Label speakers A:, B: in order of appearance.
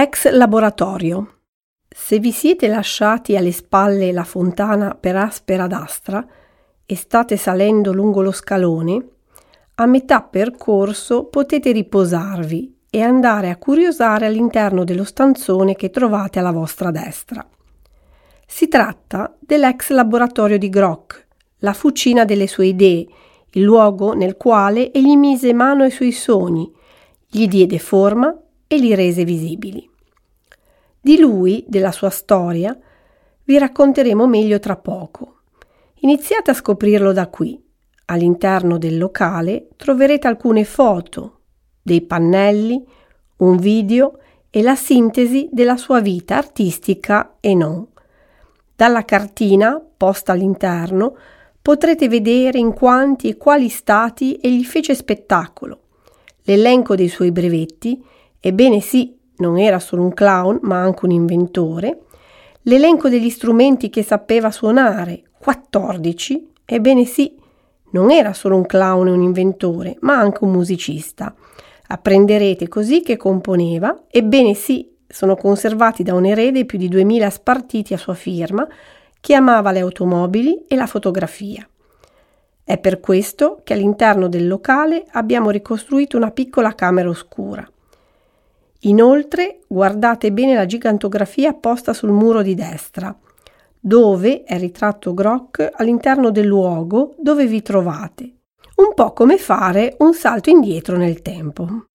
A: Ex laboratorio. Se vi siete lasciati alle spalle la fontana per Asperadastra e state salendo lungo lo scalone, a metà percorso potete riposarvi e andare a curiosare all'interno dello stanzone che trovate alla vostra destra. Si tratta dell'ex laboratorio di Grock, la fucina delle sue idee, il luogo nel quale egli mise mano ai suoi sogni, gli diede forma e li rese visibili. Di lui, della sua storia, vi racconteremo meglio tra poco. Iniziate a scoprirlo da qui. All'interno del locale troverete alcune foto, dei pannelli, un video e la sintesi della sua vita artistica e non. Dalla cartina posta all'interno potrete vedere in quanti e quali stati egli fece spettacolo, l'elenco dei suoi brevetti, ebbene sì, non era solo un clown ma anche un inventore, l'elenco degli strumenti che sapeva suonare, 14, ebbene sì, non era solo un clown e un inventore ma anche un musicista. Apprenderete così che componeva, ebbene sì, sono conservati da un erede più di 2000 spartiti a sua firma, che amava le automobili e la fotografia. È per questo che all'interno del locale abbiamo ricostruito una piccola camera oscura. Inoltre, guardate bene la gigantografia posta sul muro di destra, dove è ritratto Grock all'interno del luogo dove vi trovate. Un po' come fare un salto indietro nel tempo.